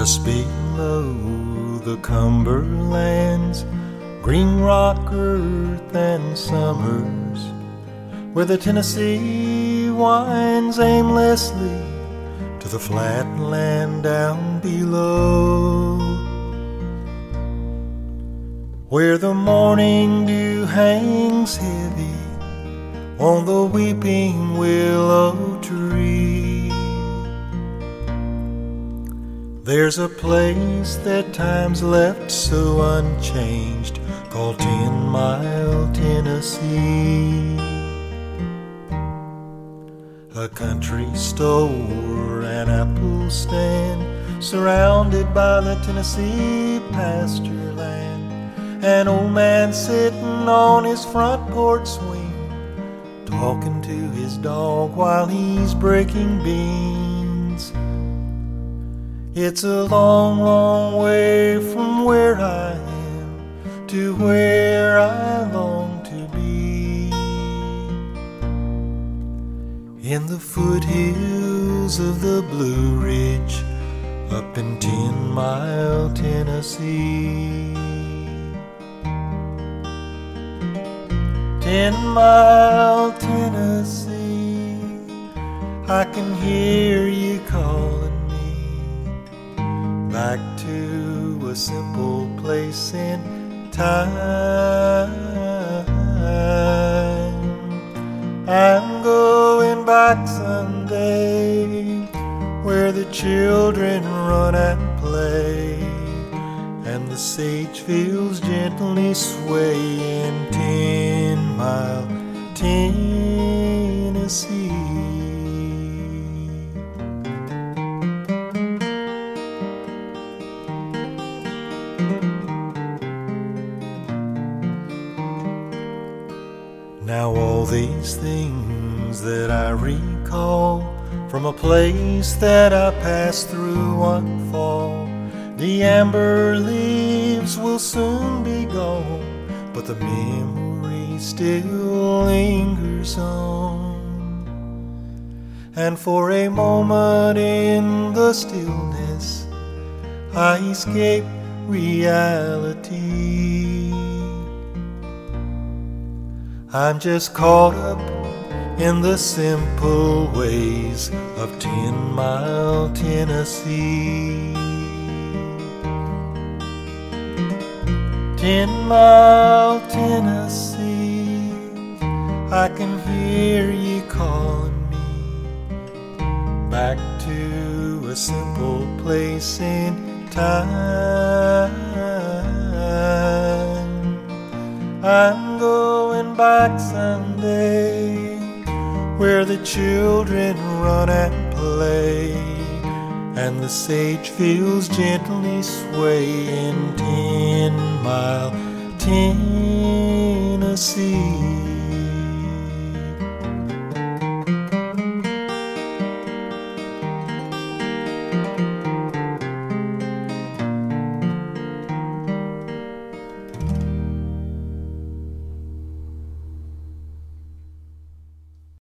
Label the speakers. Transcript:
Speaker 1: Just below the Cumberlands, green rock, earth, and summers, where the Tennessee winds aimlessly to the flat land down below, where the morning dew hangs heavy on the weeping willow tree. There's a place that time's left so unchanged, called 10 Mile, Tennessee. A country store, an apple stand, surrounded by the Tennessee pasture land. An old man sitting on his front porch swing, talking to his dog while he's breaking beans. It's a long, long way from where I am to where I long to be. In the foothills of the Blue Ridge, up in 10 Mile, Tennessee. 10 Mile, Tennessee, I can hear you calling back to a simple place in time. I'm going back someday, where the children run and play, and the sage fields gently sway in 10 Mile, Tennessee. Now all these things that I recall from a place that I passed through one fall, the amber leaves will soon be gone, but the memory still lingers on. And for a moment in the stillness, I escape reality. I'm just caught up in the simple ways of 10 Mile, Tennessee. 10 Mile, Tennessee, I can hear you calling me back to a simple place in time. I'm going back someday, where the children run and play, and the sage fields gently sway in 10 Mile, Tennessee.